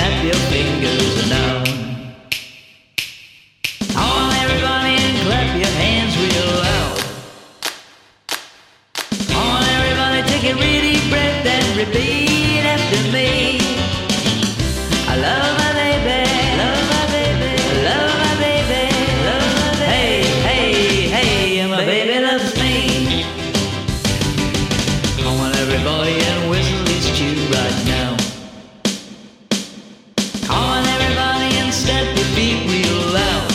clap your fingers now. Come on everybody and clap your hands real loud. Come on everybody, take a really deep breath and repeat after me. I love my baby, love my baby, love my baby, love my baby. Hey, hey, hey, my baby loves me. Come on everybody and whistle this tune right now. Come on everybody and step your feet real loud.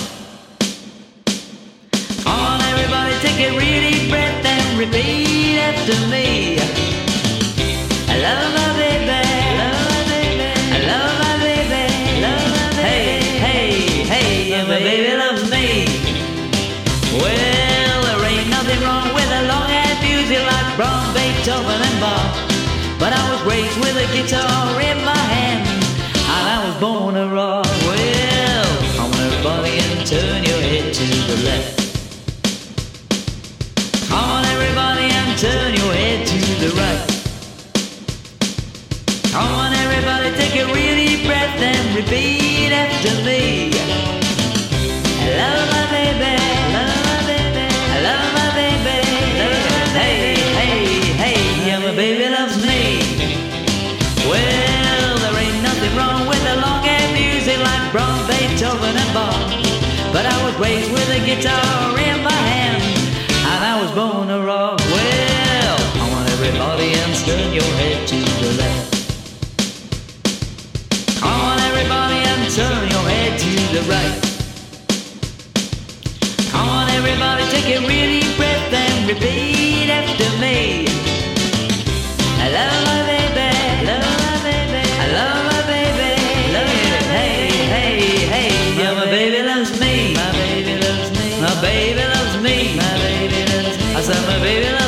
Come on everybody, take a really deep breath and repeat after me. I love my baby, love my baby, I love my baby, love my baby. Hey, hey, hey, my baby loves me. Well, there ain't nothing wrong with a long-haired music like Brahms, Beethoven and Bach, but I was raised with a guitar in my hand, and I was born to rock. Well, come on everybody and turn your head to the left. Come on everybody and turn your head to the right. Come on everybody, take a really deep breath and repeat after me. I love my baby, love my baby, I love my baby, love my baby. Hey, hey, hey, yeah, my baby loves me. Well, there ain't nothing wrong with a long-haired music like Brahms, Beethoven and Bach, but I was raised with a guitar in my hand, and I was born to rock. Well, come on everybody and turn your head to the left. Come on everybody and turn your head to the right. Come on everybody, take a really deep breath and repeat after me. I love my baby, love my baby, I love my baby, love my baby. Hey, hey, hey, yeah, my baby loves me. My baby loves me. My baby loves me. My baby loves me. I said my baby loves me.